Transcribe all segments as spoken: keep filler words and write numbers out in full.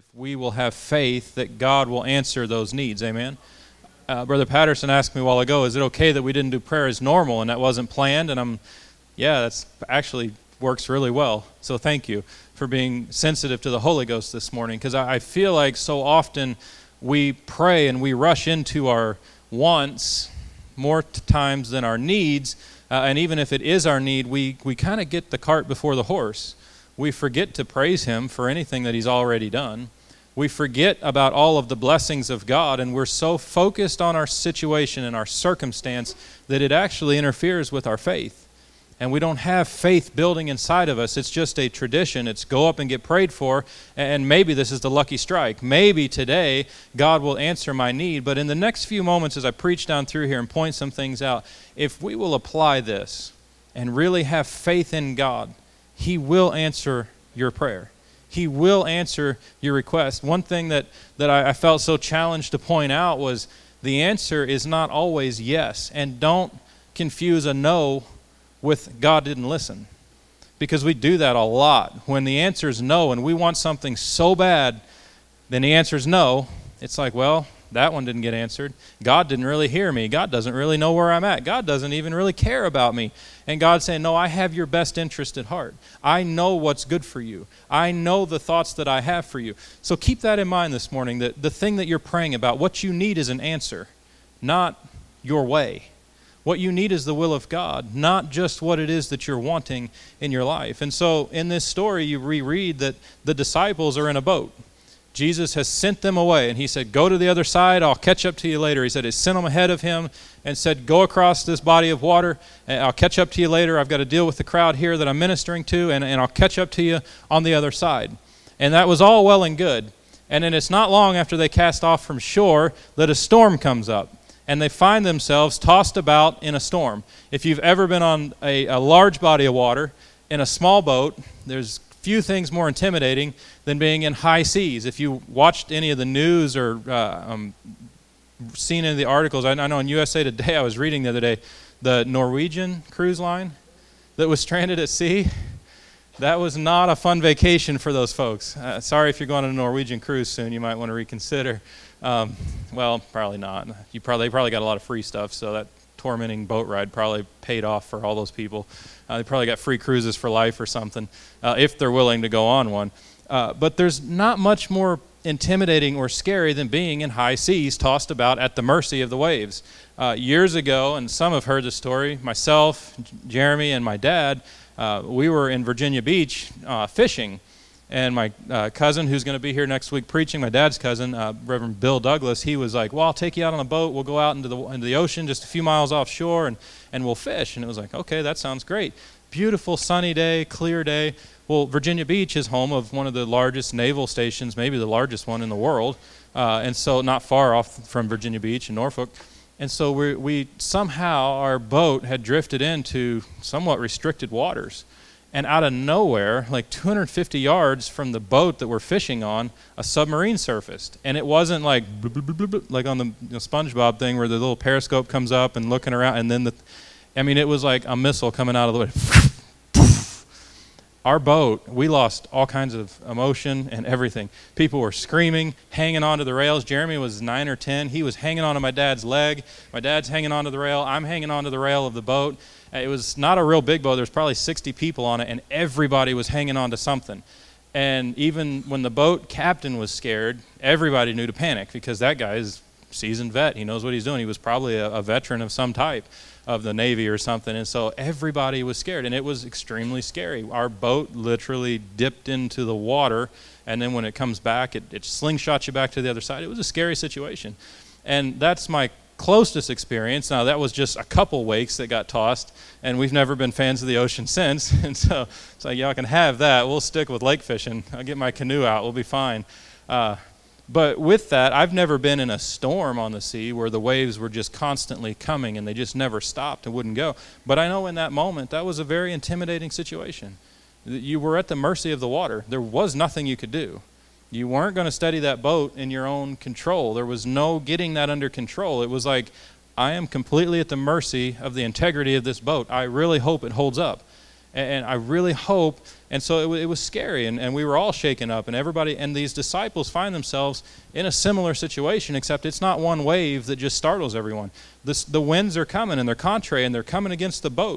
if we will have faith that God will answer those needs. Amen. Uh, Brother Patterson asked me a while ago, is it okay that we didn't do prayer as normal and that wasn't planned? And I'm, yeah, that's actually works really well. So thank you for being sensitive to the Holy Ghost this morning, because I, I feel like so often we pray and we rush into our wants more t- times than our needs. Uh, and even if it is our need, we, we kind of get the cart before the horse. We forget to praise Him for anything that He's already done. We forget about all of the blessings of God, and we're so focused on our situation and our circumstance that it actually interferes with our faith. And we don't have faith building inside of us. It's just a tradition. It's go up and get prayed for, and maybe this is the lucky strike. Maybe today God will answer my need. But in the next few moments as I preach down through here and point some things out, if we will apply this and really have faith in God, He will answer your prayer. He will answer your request. One thing that, that I, I felt so challenged to point out was the answer is not always yes. And don't confuse a no with God didn't listen. Because we do that a lot. When the answer is no and we want something so bad, then the answer is no. It's like, well, that one didn't get answered. God didn't really hear me. God doesn't really know where I'm at. God doesn't even really care about me. And God's saying, no, I have your best interest at heart. I know what's good for you. I know the thoughts that I have for you. So keep that in mind this morning, that the thing that you're praying about, what you need is an answer, not your way. What you need is the will of God, not just what it is that you're wanting in your life. And so in this story, you reread that the disciples are in a boat. Jesus has sent them away, and He said, go to the other side, I'll catch up to you later. He said He sent them ahead of Him and said, go across this body of water, and I'll catch up to you later. I've got to deal with the crowd here that I'm ministering to, and, and I'll catch up to you on the other side. And that was all well and good. And then it's not long after they cast off from shore that a storm comes up, and they find themselves tossed about in a storm. If you've ever been on a, a large body of water in a small boat, there's few things more intimidating than being in high seas. If you watched any of the news or uh, um, seen any of the articles, I, I know in U S A Today I was reading the other day, the Norwegian cruise line that was stranded at sea, that was not a fun vacation for those folks. Uh, sorry if you're going on a Norwegian cruise soon, you might want to reconsider. Um, well, probably not. You probably, they probably got a lot of free stuff, so that tormenting boat ride probably paid off for all those people. Uh, they probably got free cruises for life or something, uh, if they're willing to go on one. Uh, but there's not much more intimidating or scary than being in high seas, tossed about at the mercy of the waves. Uh, years ago, and some have heard the story, myself, Jeremy, and my dad, uh, we were in Virginia Beach uh, fishing. And my uh, cousin, who's going to be here next week preaching, my dad's cousin, uh, Reverend Bill Douglas, he was like, well, I'll take you out on a boat. We'll go out into the into the ocean just a few miles offshore, and, and we'll fish. And it was like, okay, that sounds great. Beautiful sunny day, clear day. Well, Virginia Beach is home of one of the largest naval stations, maybe the largest one in the world, uh, and so not far off from Virginia Beach in Norfolk. And so we, we somehow, our boat had drifted into somewhat restricted waters. And out of nowhere, like two hundred fifty yards from the boat that we're fishing on, a submarine surfaced. And it wasn't like bloop, bloop, bloop, bloop, like on the you know, SpongeBob thing where the little periscope comes up and looking around, and then the, I mean, it was like a missile coming out of the way. Our boat, we lost all kinds of emotion and everything. People were screaming, hanging onto the rails. Jeremy was nine or ten. He was hanging onto my dad's leg. My dad's hanging onto the rail. I'm hanging onto the rail of the boat. It was not a real big boat. There was probably sixty people on it, and everybody was hanging on to something. And even when the boat captain was scared, everybody knew to panic, because that guy is a seasoned vet. He knows what he's doing. He was probably a, a veteran of some type of the Navy or something. And so everybody was scared, and it was extremely scary. Our boat literally dipped into the water, and then when it comes back, it, it slingshots you back to the other side. It was a scary situation. And that's my closest experience. Now, that was just a couple wakes that got tossed, and we've never been fans of the ocean since. And so it's like, y'all can have that. We'll stick with lake fishing. I'll get my canoe out. We'll be fine. Uh, but with that, I've never been in a storm on the sea where the waves were just constantly coming and they just never stopped and wouldn't go. But I know in that moment, that was a very intimidating situation. You were at the mercy of the water. There was nothing you could do. You weren't going to steady that boat in your own control. There was no getting that under control. It was like, I am completely at the mercy of the integrity of this boat. I really hope it holds up. And, and I really hope, and so it, w- it was scary, and, and we were all shaken up, and everybody, and these disciples find themselves in a similar situation, except it's not one wave that just startles everyone. This, the winds are coming, and they're contrary, and they're coming against the boat.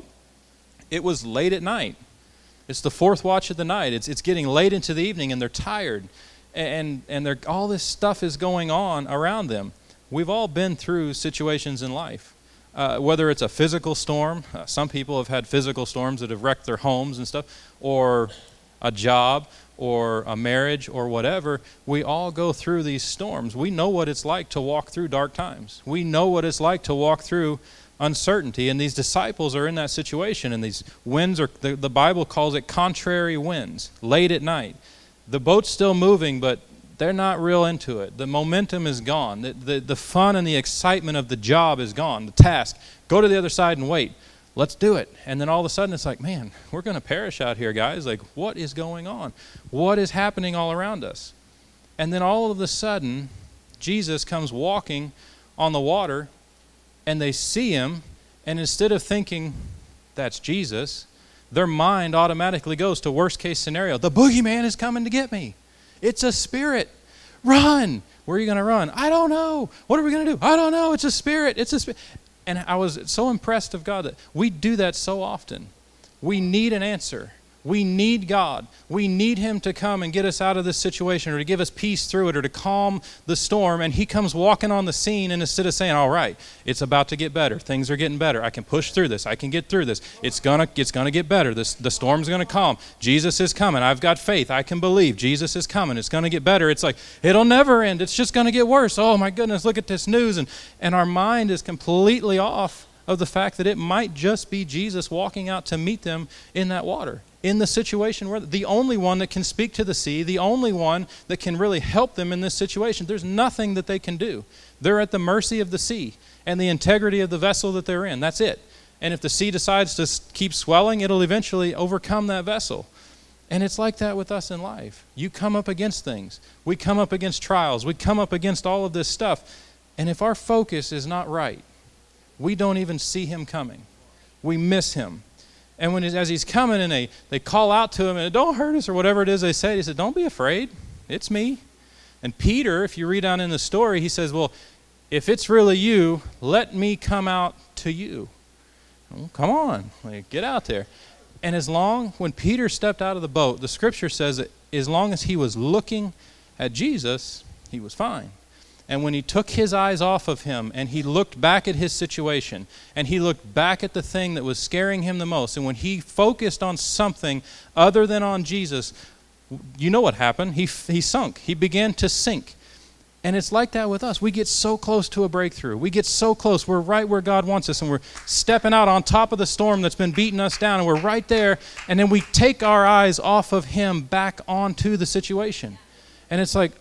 It was late at night. It's the fourth watch of the night. It's it's getting late into the evening, and they're tired, and and they're, all this stuff is going on around them. We've all been through situations in life, uh, whether it's a physical storm. Uh, some people have had physical storms that have wrecked their homes and stuff, or a job, or a marriage, or whatever. We all go through these storms. We know what it's like to walk through dark times. We know what it's like to walk through uncertainty, and these disciples are in that situation, and these winds are, the, the Bible calls it contrary winds, late at night. The boat's still moving, but they're not real into it. The momentum is gone. The, the, the fun and the excitement of the job is gone, the task. Go to the other side and wait. Let's do it. And then all of a sudden it's like, man, we're going to perish out here, guys. Like, what is going on? What is happening all around us? And then all of a sudden, Jesus comes walking on the water, and they see him, and instead of thinking, that's Jesus, their mind automatically goes to worst case scenario. The boogeyman is coming to get me. It's a spirit. Run. Where are you going to run? I don't know. What are we going to do? I don't know. It's a spirit. It's a spirit. And I was so impressed of God that we do that so often. We need an answer. We need God. We need him to come and get us out of this situation, or to give us peace through it, or to calm the storm. And he comes walking on the scene, and instead of saying, all right, it's about to get better. Things are getting better. I can push through this. I can get through this. It's gonna, it's gonna get better. This, the storm's gonna calm. Jesus is coming. I've got faith. I can believe. Jesus is coming. It's gonna get better. It's like, it'll never end. It's just gonna get worse. Oh my goodness, look at this news. And, and our mind is completely off of the fact that it might just be Jesus walking out to meet them in that water, in the situation where the only one that can speak to the sea, the only one that can really help them in this situation. There's nothing that they can do. They're at the mercy of the sea and the integrity of the vessel that they're in. That's it. And if the sea decides to keep swelling, it'll eventually overcome that vessel. And it's like that with us in life. You come up against things. We come up against trials. We come up against all of this stuff. And if our focus is not right, we don't even see him coming. We miss him. And when as he's coming, and they, they call out to him, and don't hurt us, or whatever it is they say, he said, don't be afraid. It's me. And Peter, if you read on in the story, he says, well, if it's really you, let me come out to you. Well, come on, like, get out there. And as long, when Peter stepped out of the boat, the scripture says that as long as he was looking at Jesus, he was fine. And when he took his eyes off of him, and he looked back at his situation, and he looked back at the thing that was scaring him the most, and when he focused on something other than on Jesus, you know what happened? He he sunk. He began to sink. And it's like that with us. We get so close to a breakthrough. We get so close. We're right where God wants us, and we're stepping out on top of the storm that's been beating us down, and we're right there, and then we take our eyes off of him back onto the situation. And it's like,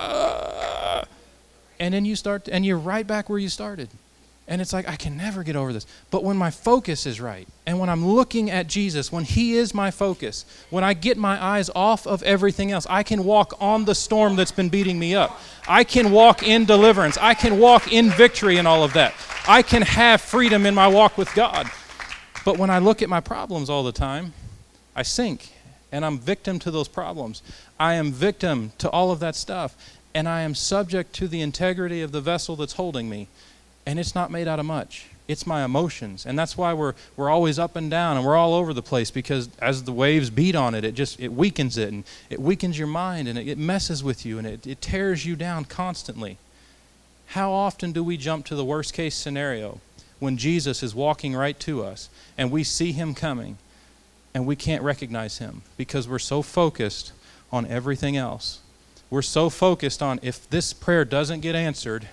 uh, and then you start, and you're right back where you started. And it's like, I can never get over this. But when my focus is right, and when I'm looking at Jesus, when he is my focus, when I get my eyes off of everything else, I can walk on the storm that's been beating me up. I can walk in deliverance. I can walk in victory and all of that. I can have freedom in my walk with God. But when I look at my problems all the time, I sink, and I'm victim to those problems. I am victim to all of that stuff. And I am subject to the integrity of the vessel that's holding me. And it's not made out of much. It's my emotions. And that's why we're we're always up and down, and we're all over the place, because as the waves beat on it, it just it weakens it, and it weakens your mind, and it, it messes with you, and it, it tears you down constantly. How often do we jump to the worst case scenario when Jesus is walking right to us, and we see him coming, and we can't recognize him because we're so focused on everything else? We're so focused on, if this prayer doesn't get answered,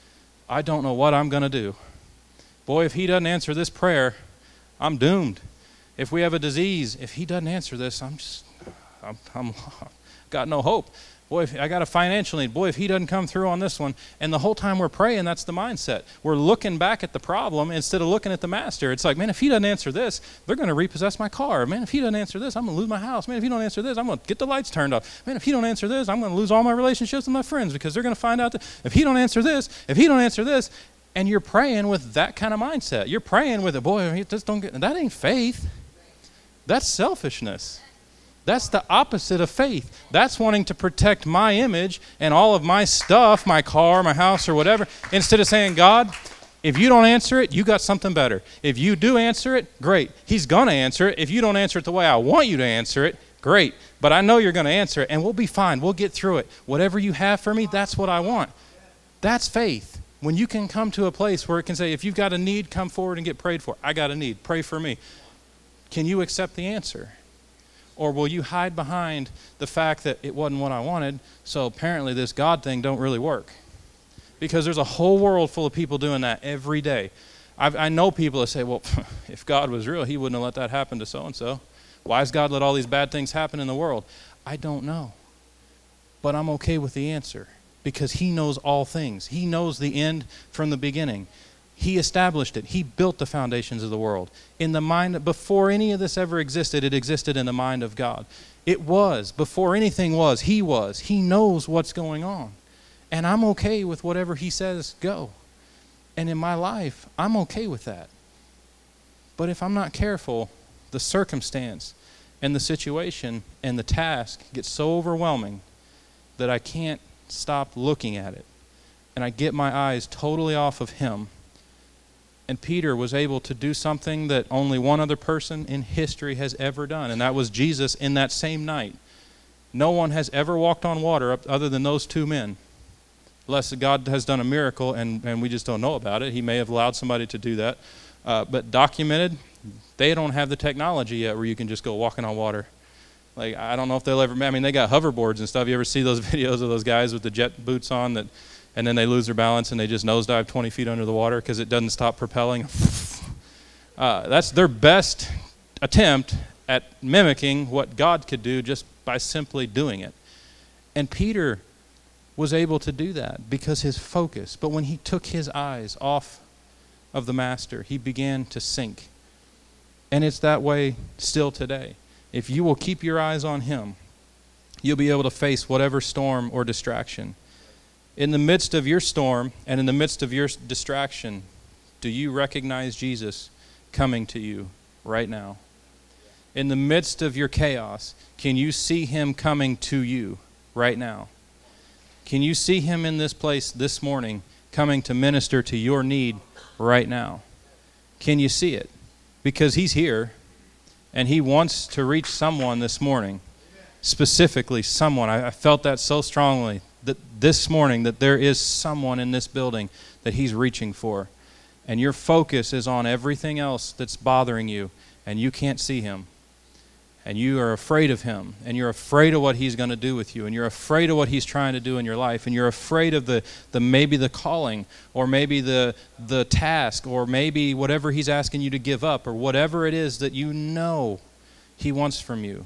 I don't know what I'm going to do. Boy, if he doesn't answer this prayer, I'm doomed. If we have a disease, if he doesn't answer this, I'm just, I'm, I'm got no hope. Boy, if I got a financial need. Boy, if he doesn't come through on this one. And the whole time we're praying, that's the mindset. We're looking back at the problem instead of looking at the master. It's like, man, if he doesn't answer this, they're going to repossess my car. Man, if he doesn't answer this, I'm going to lose my house. Man, if he don't answer this, I'm going to get the lights turned off. Man, if he don't answer this, I'm going to lose all my relationships with my friends, because they're going to find out that if he don't answer this, if he don't answer this, and you're praying with that kind of mindset. You're praying with it, boy, just don't get, that ain't faith. That's selfishness. That's the opposite of faith. That's wanting to protect my image and all of my stuff, my car, my house, or whatever, instead of saying, God, if you don't answer it, you got something better. If you do answer it, great. He's going to answer it. If you don't answer it the way I want you to answer it, great. But I know you're going to answer it, and we'll be fine. We'll get through it. Whatever you have for me, that's what I want. That's faith. When you can come to a place where it can say, if you've got a need, come forward and get prayed for. I got a need. Pray for me. Can you accept the answer? Or will you hide behind the fact that it wasn't what I wanted, so apparently this God thing don't really work? Because there's a whole world full of people doing that every day. I've, I know people that say, well, if God was real, he wouldn't have let that happen to so-and-so. Why has God let all these bad things happen in the world? I don't know. But I'm okay with the answer because he knows all things. He knows the end from the beginning. He established it. He built the foundations of the world. In the mind, before any of this ever existed, it existed in the mind of God. It was. Before anything was, he was. He knows what's going on. And I'm okay with whatever he says go. And in my life, I'm okay with that. But if I'm not careful, the circumstance and the situation and the task gets so overwhelming that I can't stop looking at it. And I get my eyes totally off of him. And Peter was able to do something that only one other person in history has ever done, and that was Jesus in that same night. No one has ever walked on water other than those two men. Unless God has done a miracle and, and we just don't know about it. He may have allowed somebody to do that. Uh, but documented, they don't have the technology yet where you can just go walking on water. Like, I don't know if they'll ever, I mean, they got hoverboards and stuff. You ever see those videos of those guys with the jet boots on that, and then they lose their balance and they just nosedive twenty feet under the water because it doesn't stop propelling? uh, that's their best attempt at mimicking what God could do just by simply doing it. And Peter was able to do that because his focus. But when he took his eyes off of the master, he began to sink. And it's that way still today. If you will keep your eyes on him, you'll be able to face whatever storm or distraction. In the midst of your storm and in the midst of your distraction, do you recognize Jesus coming to you right now? In the midst of your chaos, can you see him coming to you right now? Can you see him in this place this morning coming to minister to your need right now? Can you see it? Because he's here and he wants to reach someone this morning. Specifically someone. I, I felt that so strongly that this morning that there is someone in this building that he's reaching for. And your focus is on everything else that's bothering you and you can't see him. And you are afraid of him, and you're afraid of what he's going to do with you, and you're afraid of what he's trying to do in your life, and you're afraid of the, the maybe the calling, or maybe the the task, or maybe whatever he's asking you to give up, or whatever it is that you know he wants from you.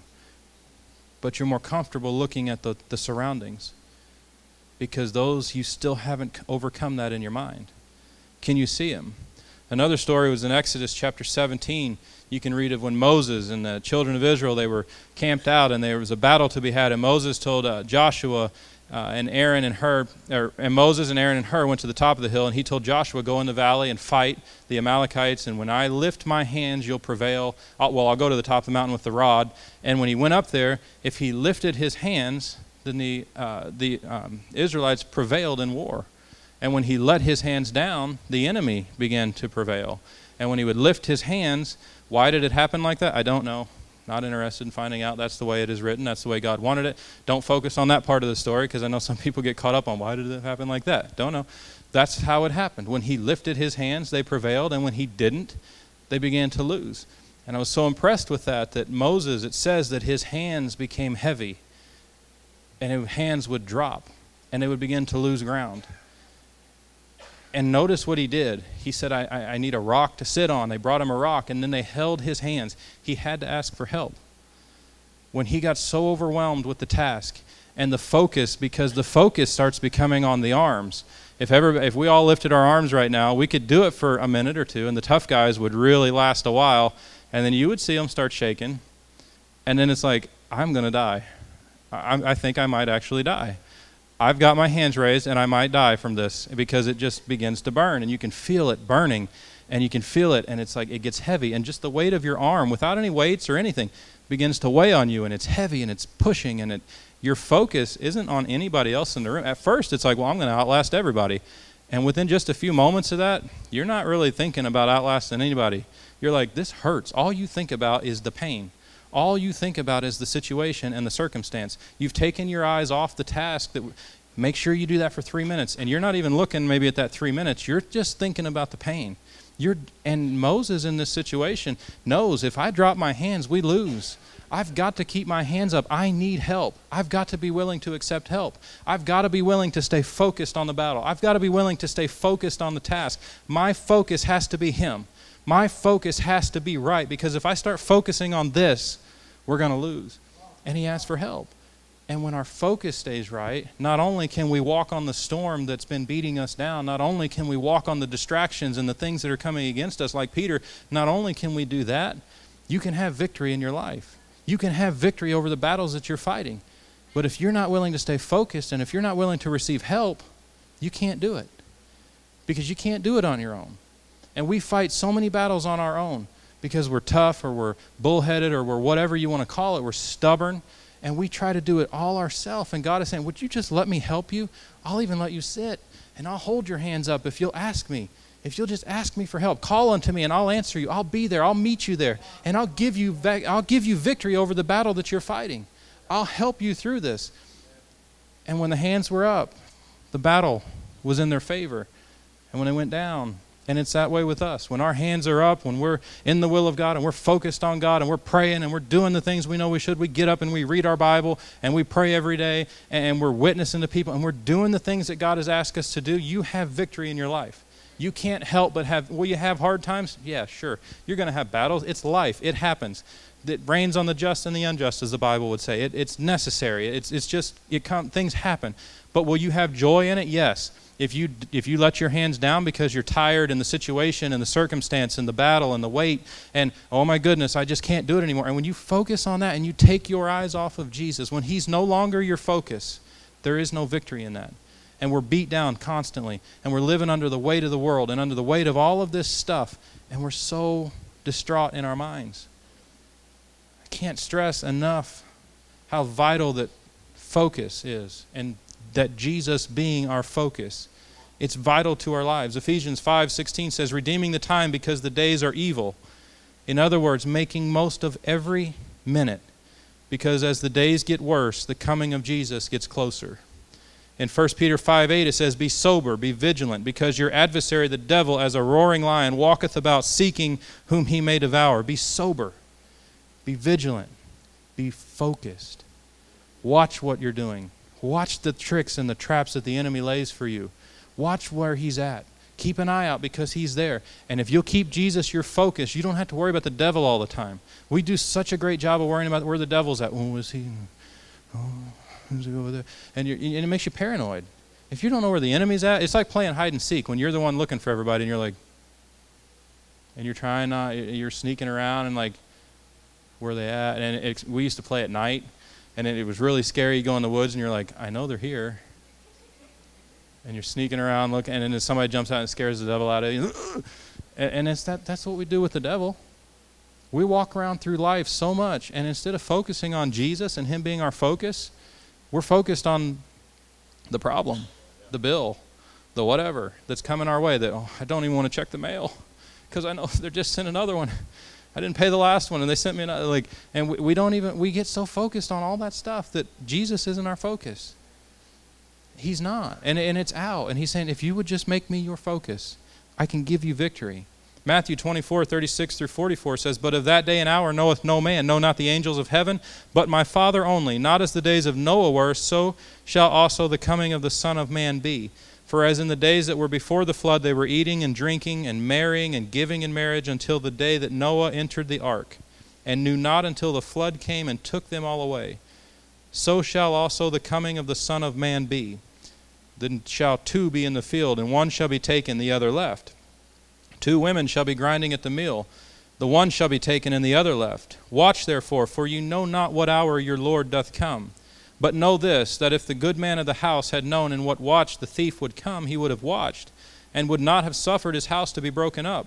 But you're more comfortable looking at the, the surroundings because those, you still haven't overcome that in your mind. Can you see him? Another story was in Exodus chapter seventeen. You can read of when Moses and the children of Israel, they were camped out and there was a battle to be had. And Moses told uh, Joshua uh, and Aaron and Hur, or, and Moses and Aaron and Hur went to the top of the hill, and he told Joshua, go in the valley and fight the Amalekites. And when I lift my hands, you'll prevail. I'll, well, I'll go to the top of the mountain with the rod. And when he went up there, if he lifted his hands, then the, uh, the um, Israelites prevailed in war. And when he let his hands down, the enemy began to prevail. And when he would lift his hands, why did it happen like that? I don't know. Not interested in finding out. That's the way it is written. That's the way God wanted it. Don't focus on that part of the story because I know some people get caught up on why did it happen like that. Don't know. That's how it happened. When he lifted his hands, they prevailed. And when he didn't, they began to lose. And I was so impressed with that, that Moses, it says that his hands became heavy. And his hands would drop. And they would begin to lose ground. And notice what he did. He said, I, I, I need a rock to sit on. They brought him a rock, and then they held his hands. He had to ask for help. When he got so overwhelmed with the task and the focus, because the focus starts becoming on the arms. If ever, if we all lifted our arms right now, we could do it for a minute or two, and the tough guys would really last a while, and then you would see them start shaking, and then it's like, I'm going to die. I, I think I might actually die. I've got my hands raised and I might die from this because it just begins to burn and you can feel it burning and you can feel it, and it's like it gets heavy, and just the weight of your arm, without any weights or anything, begins to weigh on you, and it's heavy, and it's pushing, and it, your focus isn't on anybody else in the room. At first, it's like, well, I'm going to outlast everybody. And within just a few moments of that, you're not really thinking about outlasting anybody. You're like, this hurts. All you think about is the pain. All you think about is the situation and the circumstance. You've taken your eyes off the task. That make sure you do that for three minutes. And you're not even looking maybe at that three minutes. You're just thinking about the pain. You're, and Moses in this situation knows if I drop my hands, we lose. I've got to keep my hands up. I need help. I've got to be willing to accept help. I've got to be willing to stay focused on the battle. I've got to be willing to stay focused on the task. My focus has to be him. My focus has to be right, because if I start focusing on this, we're going to lose. And he asked for help. And when our focus stays right, not only can we walk on the storm that's been beating us down, not only can we walk on the distractions and the things that are coming against us like Peter, not only can we do that, you can have victory in your life. You can have victory over the battles that you're fighting. But if you're not willing to stay focused, and if you're not willing to receive help, you can't do it. Because you can't do it on your own. And we fight so many battles on our own because we're tough, or we're bullheaded, or we're whatever you want to call it. We're stubborn. And we try to do it all ourselves. And God is saying, would you just let me help you? I'll even let you sit. And I'll hold your hands up if you'll ask me. If you'll just ask me for help. Call unto me and I'll answer you. I'll be there. I'll meet you there. And I'll give you I'll give you victory over the battle that you're fighting. I'll help you through this. And when the hands were up, the battle was in their favor. And when it went down, and it's that way with us. When our hands are up, when we're in the will of God and we're focused on God and we're praying and we're doing the things we know we should, we get up and we read our Bible and we pray every day and we're witnessing to people and we're doing the things that God has asked us to do, you have victory in your life. You can't help but have, will you have hard times? Yeah, sure. You're going to have battles. It's life. It happens. It rains on the just and the unjust, as the Bible would say. It, it's necessary. It's it's just, it come, things happen. But will you have joy in it? Yes. If you if you let your hands down because you're tired in the situation and the circumstance and the battle and the weight and, oh my goodness, I just can't do it anymore. And when you focus on that and you take your eyes off of Jesus, when he's no longer your focus, there is no victory in that. And we're beat down constantly. And we're living under the weight of the world and under the weight of all of this stuff. And we're so distraught in our minds. I can't stress enough how vital that focus is, and that Jesus being our focus. It's vital to our lives. Ephesians five sixteen says, redeeming the time because the days are evil. In other words, making most of every minute, because as the days get worse, the coming of Jesus gets closer. In First Peter five eight it says, be sober, be vigilant, because your adversary the devil as a roaring lion walketh about seeking whom he may devour. Be sober, be vigilant, be focused. Watch what you're doing. Watch the tricks and the traps that the enemy lays for you. Watch where he's at. Keep an eye out because he's there. And if you'll keep Jesus your focus, you don't have to worry about the devil all the time. We do such a great job of worrying about where the devil's at. Oh, is he? Oh, who's he over there? And, you're, and it makes you paranoid. If you don't know where the enemy's at, it's like playing hide and seek when you're the one looking for everybody and you're like, and you're trying not, you're sneaking around and like, where are they at? And it, we used to play at night. And it, it was really scary. You go in the woods and you're like, I know they're here. And you're sneaking around looking, and then somebody jumps out and scares the devil out of you. And, and it's that, that's what we do with the devil. We walk around through life so much, and instead of focusing on Jesus and him being our focus, we're focused on the problem, the bill, the whatever that's coming our way. That, oh, I don't even want to check the mail because I know they're just sent another one. I didn't pay the last one, and they sent me another. Like, and we, we don't even, we get so focused on all that stuff that Jesus isn't our focus. He's not, and and it's out. And he's saying, if you would just make me your focus, I can give you victory. Matthew twenty-four, thirty-six through forty-four says, but of that day and hour knoweth no man, no not the angels of heaven, but my Father only. Not as the days of Noah were, so shall also the coming of the Son of Man be. For as in the days that were before the flood, they were eating and drinking and marrying and giving in marriage until the day that Noah entered the ark, and knew not until the flood came and took them all away. So shall also the coming of the Son of Man be. Then shall two be in the field, and one shall be taken, the other left. Two women shall be grinding at the mill, the one shall be taken, and the other left. Watch therefore, for you know not what hour your Lord doth come. But know this, that if the good man of the house had known in what watch the thief would come, he would have watched, and would not have suffered his house to be broken up.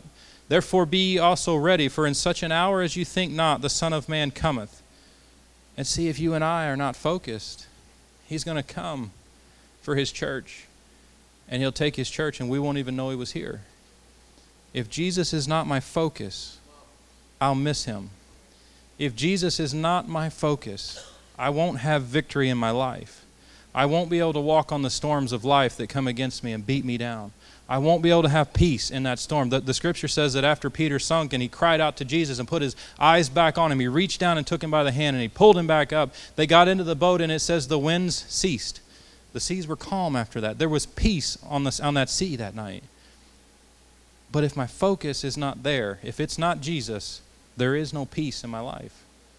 Therefore be ye also ready, for in such an hour as you think not, the Son of Man cometh. And see, if you and I are not focused, he's going to come for his church. And he'll take his church and we won't even know he was here. If Jesus is not my focus, I'll miss him. If Jesus is not my focus, I won't have victory in my life. I won't be able to walk on the storms of life that come against me and beat me down. I won't be able to have peace in that storm. The, the scripture says that after Peter sunk and he cried out to Jesus and put his eyes back on him, he reached down and took him by the hand and he pulled him back up. They got into the boat and it says the winds ceased. The seas were calm after that. There was peace on, this, on that sea that night. But if my focus is not there, if it's not Jesus, there is no peace in my life.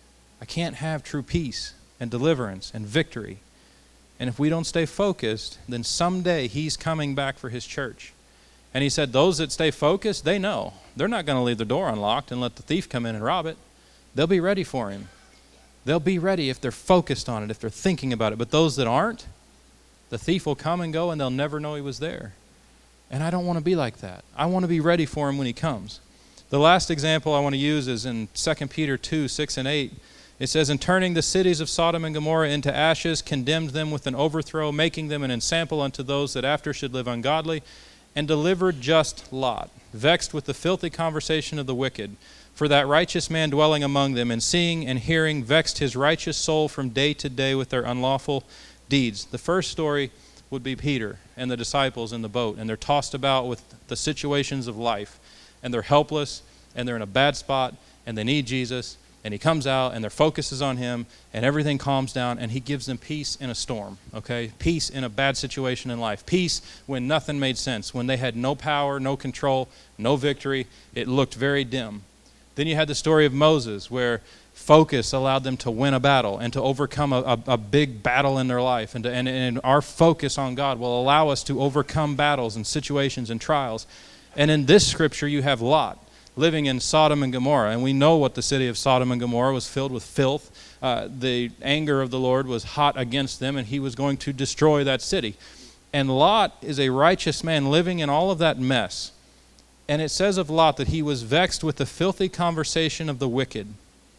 I can't have true peace and deliverance and victory. And if we don't stay focused, then someday he's coming back for his church. And he said, those that stay focused, they know. They're not going to leave the door unlocked and let the thief come in and rob it. They'll be ready for him. They'll be ready if they're focused on it, if they're thinking about it. But those that aren't, the thief will come and go and they'll never know he was there. And I don't want to be like that. I want to be ready for him when he comes. The last example I want to use is in Second Peter two, six and eight. It says, "In turning the cities of Sodom and Gomorrah into ashes, condemned them with an overthrow, making them an ensample unto those that after should live ungodly, and delivered just Lot, vexed with the filthy conversation of the wicked. For that righteous man dwelling among them, and seeing and hearing, vexed his righteous soul from day to day with their unlawful deeds." The first story would be Peter and the disciples in the boat, and they're tossed about with the situations of life, and they're helpless, and they're in a bad spot, and they need Jesus. And he comes out, and their focus is on him, and everything calms down, and he gives them peace in a storm, okay? Peace in a bad situation in life. Peace when nothing made sense, when they had no power, no control, no victory. It looked very dim. Then you had the story of Moses, where focus allowed them to win a battle and to overcome a, a, a big battle in their life. And, to, and, and our focus on God will allow us to overcome battles and situations and trials. And in this scripture, you have Lot, living in Sodom and Gomorrah. And we know what the city of Sodom and Gomorrah was filled with filth. Uh, the anger of the Lord was hot against them, and he was going to destroy that city. And Lot is a righteous man living in all of that mess. And it says of Lot that he was vexed with the filthy conversation of the wicked.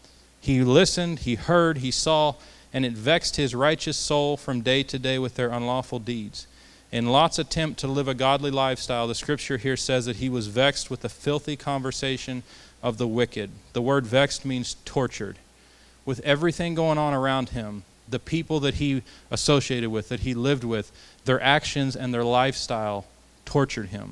He listened, he heard, he saw, and it vexed his righteous soul from day to day with their unlawful deeds. In Lot's attempt to live a godly lifestyle, the scripture here says that he was vexed with the filthy conversation of the wicked. The word vexed means tortured. With everything going on around him, the people that he associated with, that he lived with, their actions and their lifestyle tortured him.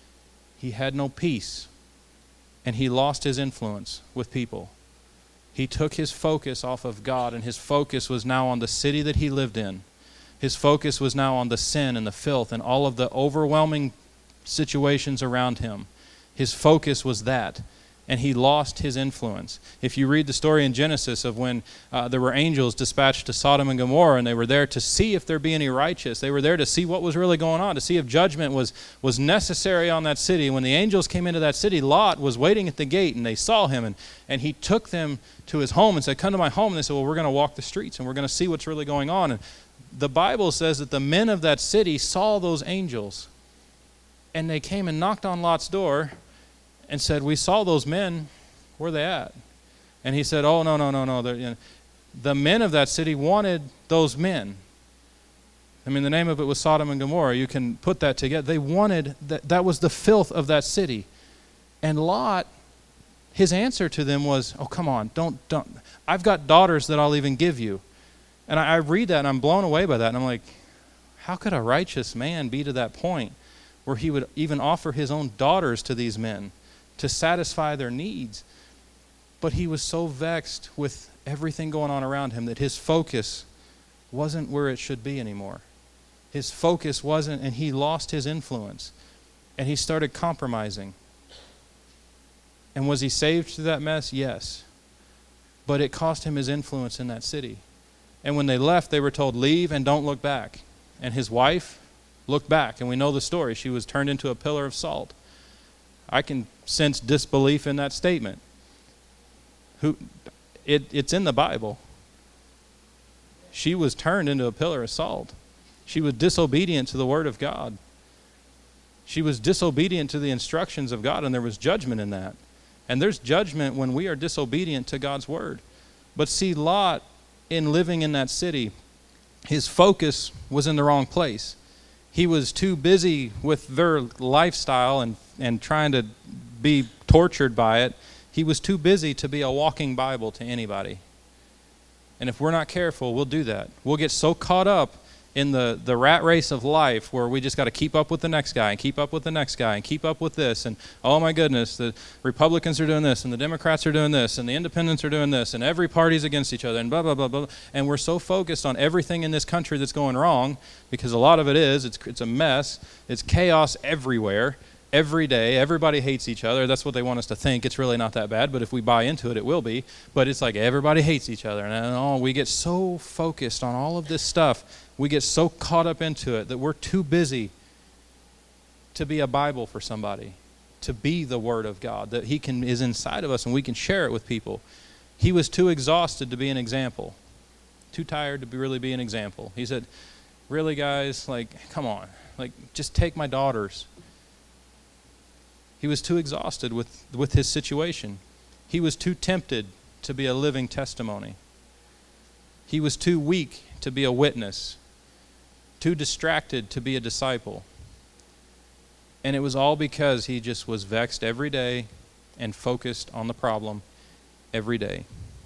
He had no peace, and he lost his influence with people. He took his focus off of God, and his focus was now on the city that he lived in. His focus was now on the sin and the filth and all of the overwhelming situations around him. His focus was that, and he lost his influence. If you read the story in Genesis of when uh, there were angels dispatched to Sodom and Gomorrah, and they were there to see if there be any righteous. They were there to see what was really going on, to see if judgment was, was necessary on that city. When the angels came into that city, Lot was waiting at the gate, and they saw him, and, and he took them to his home and said, "Come to my home." And they said, "Well, we're going to walk the streets, and we're going to see what's really going on." And the Bible says that the men of that city saw those angels, and they came and knocked on Lot's door and said, "We saw those men. Where are they at?" And he said, "Oh, no, no, no, no. You know, the men of that city wanted those men." I mean, the name of it was Sodom and Gomorrah. You can put that together. They wanted, that, that was the filth of that city. And Lot, his answer to them was, "Oh, come on, don't, don't. I've got daughters that I'll even give you." And I, I read that, and I'm blown away by that. And I'm like, how could a righteous man be to that point where he would even offer his own daughters to these men to satisfy their needs? But he was so vexed with everything going on around him that his focus wasn't where it should be anymore. His focus wasn't, and he lost his influence. And he started compromising. And was he saved through that mess? Yes. But it cost him his influence in that city. And when they left, they were told, "Leave and don't look back." And his wife looked back, and we know the story. She was turned into a pillar of salt. I can sense disbelief in that statement. Who, it, it's in the Bible. She was turned into a pillar of salt. She was disobedient to the word of God. She was disobedient to the instructions of God, and there was judgment in that. And there's judgment when we are disobedient to God's word. But see, Lot, in living in that city, his focus was in the wrong place. He was too busy with their lifestyle and, and trying to be tortured by it. He was too busy to be a walking Bible to anybody. And if we're not careful, we'll do that. We'll get so caught up in the, the rat race of life where we just got to keep up with the next guy and keep up with the next guy and keep up with this. And oh my goodness, the Republicans are doing this and the Democrats are doing this and the independents are doing this and every party's against each other and blah, blah, blah, blah. And we're so focused on everything in this country that's going wrong, because a lot of it is, it's, it's a mess. It's chaos everywhere. Every day, everybody hates each other. That's what they want us to think. It's really not that bad, but if we buy into it, it will be. But it's like everybody hates each other. And oh, we get so focused on all of this stuff. We get so caught up into it that we're too busy to be a Bible for somebody, to be the Word of God, that He can is inside of us and we can share it with people. He was too exhausted to be an example, too tired to be, really be an example. He said, really, guys, like, come on, like, just take my daughters. He was too exhausted with, with his situation. He was too tempted to be a living testimony. He was too weak to be a witness, too distracted to be a disciple. And it was all because he just was vexed every day and focused on the problem every day.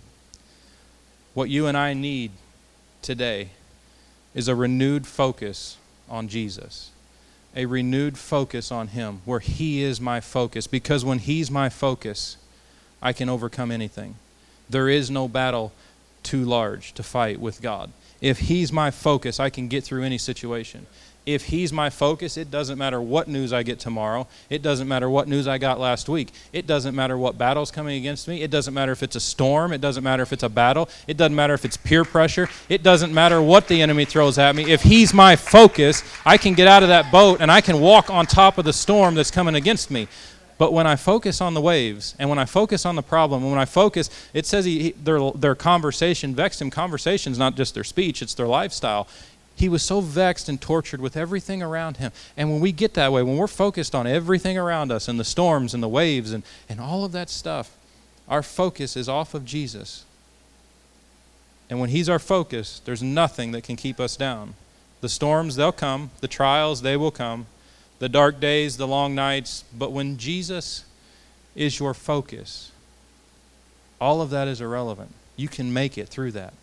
What you and I need today is a renewed focus on Jesus. A renewed focus on Him, where He is my focus. Because when He's my focus, I can overcome anything. There is no battle too large to fight with God. If He's my focus, I can get through any situation. If He's my focus, it doesn't matter what news I get tomorrow. It doesn't matter what news I got last week. It doesn't matter what battle's coming against me. It doesn't matter if it's a storm. It doesn't matter if it's a battle. It doesn't matter if it's peer pressure. It doesn't matter what the enemy throws at me. If He's my focus, I can get out of that boat and I can walk on top of the storm that's coming against me. But when I focus on the waves and when I focus on the problem, and when I focus, it says he, he, their, their conversation vexed him. Conversation's not just their speech, it's their lifestyle. He was so vexed and tortured with everything around him. And when we get that way, when we're focused on everything around us and the storms and the waves and, and all of that stuff, our focus is off of Jesus. And when He's our focus, there's nothing that can keep us down. The storms, they'll come. The trials, they will come. The dark days, the long nights. But when Jesus is your focus, all of that is irrelevant. You can make it through that.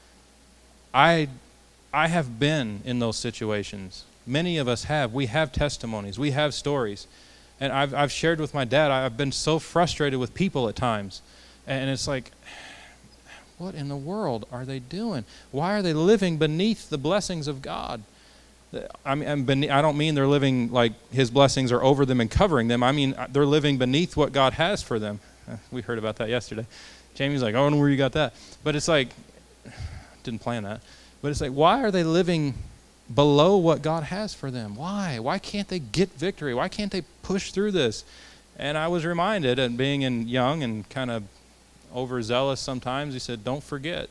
I... I have been in those situations. Many of us have. We have testimonies. We have stories. And I've, I've shared with my dad, I've been so frustrated with people at times. And it's like, what in the world are they doing? Why are they living beneath the blessings of God? I mean, I'm beneath, I don't mean they're living like His blessings are over them and covering them. I mean, they're living beneath what God has for them. We heard about that yesterday. Jamie's like, I don't know where you got that. But it's like, didn't plan that. But it's like, why are they living below what God has for them? Why? Why can't they get victory? Why can't they push through this? And I was reminded, and being in young and kind of overzealous sometimes, He said, don't forget.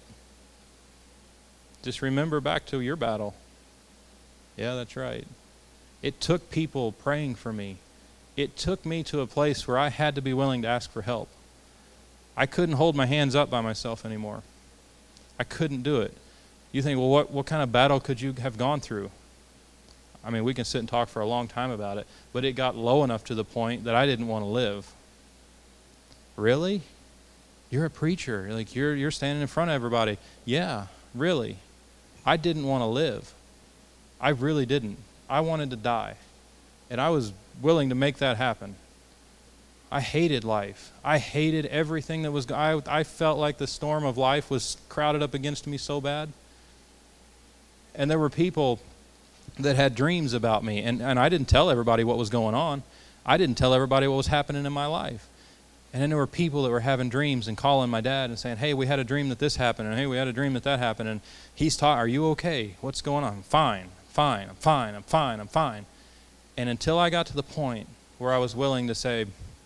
Just remember back to your battle. Yeah, that's right. It took people praying for me. It took me to a place where I had to be willing to ask for help. I couldn't hold my hands up by myself anymore. I couldn't do it. You think, well, what, what kind of battle could you have gone through? I mean, we can sit and talk for a long time about it, but it got low enough to the point that I didn't want to live. Really? You're a preacher. Like you're you're standing in front of everybody. Yeah, really. I didn't want to live. I really didn't. I wanted to die. And I was willing to make that happen. I hated life. I hated everything that was I I felt like the storm of life was crowded up against me so bad. And there were people that had dreams about me, and, and I didn't tell everybody what was going on. I didn't tell everybody what was happening in my life. And then there were people that were having dreams and calling my dad and saying, hey, we had a dream that this happened, and hey, we had a dream that that happened, and he's taught, are you okay? What's going on? I'm fine, fine, I'm fine, I'm fine, I'm fine. And until I got to the point where I was willing to say,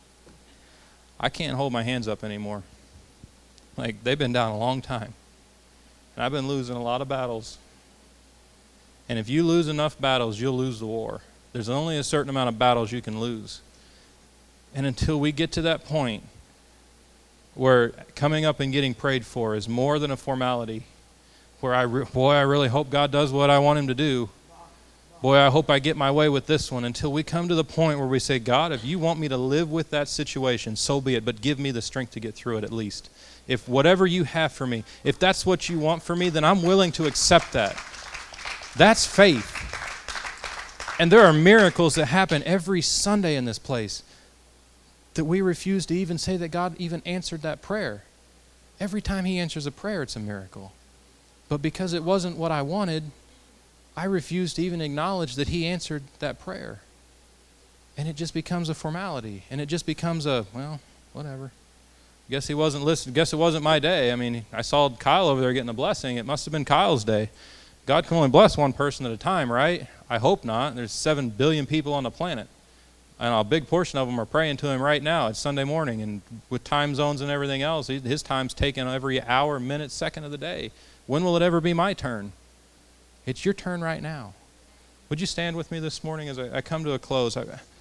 I can't hold my hands up anymore. Like, they've been down a long time. And I've been losing a lot of battles. And if you lose enough battles, you'll lose the war. There's only a certain amount of battles you can lose. And until we get to that point where coming up and getting prayed for is more than a formality, where I, re- boy, I really hope God does what I want him to do. Boy, I hope I get my way with this one. Until we come to the point where we say, God, if you want me to live with that situation, so be it, but give me the strength to get through it at least. If whatever you have for me, if that's what you want for me, then I'm willing to accept that. That's faith. And there are miracles that happen every Sunday in this place that we refuse to even say that God even answered that prayer. Every time he answers a prayer, it's a miracle. But because it wasn't what I wanted, I refuse to even acknowledge that he answered that prayer. And it just becomes a formality. And it just becomes a, well, whatever. Guess he wasn't listening. Guess it wasn't my day. I mean, I saw Kyle over there getting a blessing. It must have been Kyle's day. God can only bless one person at a time, right? I hope not. There's seven billion people on the planet. And a big portion of them are praying to him right now. It's Sunday morning. And with time zones and everything else, his time's taken every hour, minute, second of the day. When will it ever be my turn? It's your turn right now. Would you stand with me this morning as I, I come to a close? I,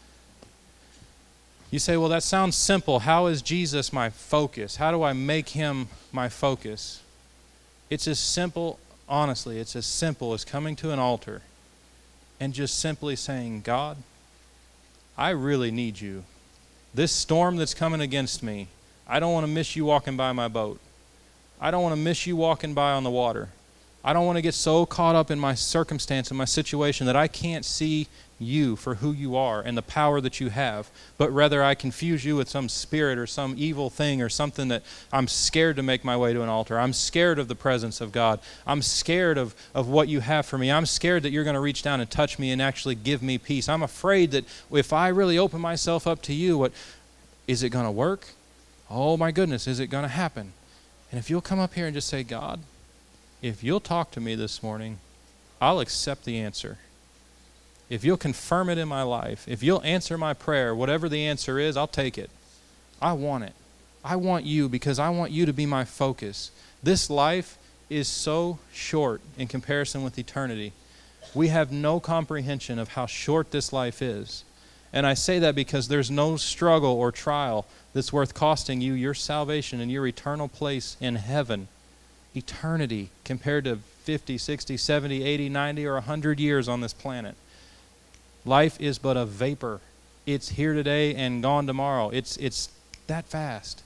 you say, well, that sounds simple. How is Jesus my focus? How do I make him my focus? It's as simple, honestly, it's as simple as coming to an altar and just simply saying, God, I really need you. This storm that's coming against me, I don't want to miss you walking by my boat. I don't want to miss you walking by on the water. I don't want to get so caught up in my circumstance and my situation that I can't see you for who you are and the power that you have, but rather I confuse you with some spirit or some evil thing or something that I'm scared to make my way to an altar. I'm scared of the presence of God. I'm scared of, of what you have for me. I'm scared that you're going to reach down and touch me and actually give me peace. I'm afraid that if I really open myself up to you, what is it going to work? Oh my goodness, is it going to happen? And if you'll come up here and just say, God, if you'll talk to me this morning, I'll accept the answer. If you'll confirm it in my life, if you'll answer my prayer, whatever the answer is, I'll take it. I want it. I want you because I want you to be my focus. This life is so short in comparison with eternity. We have no comprehension of how short this life is. And I say that because there's no struggle or trial that's worth costing you your salvation and your eternal place in heaven. Eternity compared to fifty, sixty, seventy, eighty, ninety, or one hundred years on this planet. Life is but a vapor. It's here today and gone tomorrow. It's it's that fast.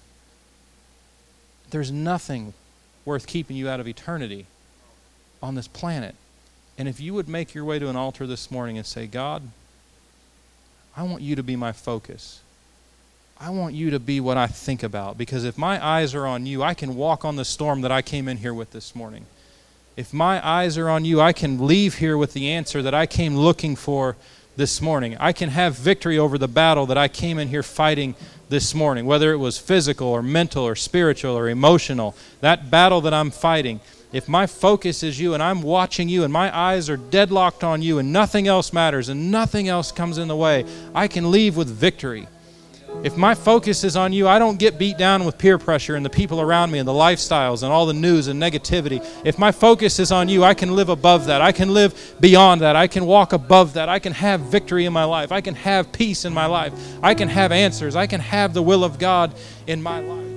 There's nothing worth keeping you out of eternity on this planet. And if you would make your way to an altar this morning and say, God, I want you to be my focus. I want you to be what I think about, because if my eyes are on you, I can walk on the storm that I came in here with this morning. If my eyes are on you, I can leave here with the answer that I came looking for this morning. I can have victory over the battle that I came in here fighting this morning, whether it was physical or mental or spiritual or emotional. That battle that I'm fighting, if my focus is you and I'm watching you and my eyes are deadlocked on you and nothing else matters and nothing else comes in the way, I can leave with victory. If my focus is on you, I don't get beat down with peer pressure and the people around me and the lifestyles and all the news and negativity. If my focus is on you, I can live above that. I can live beyond that. I can walk above that. I can have victory in my life. I can have peace in my life. I can have answers. I can have the will of God in my life.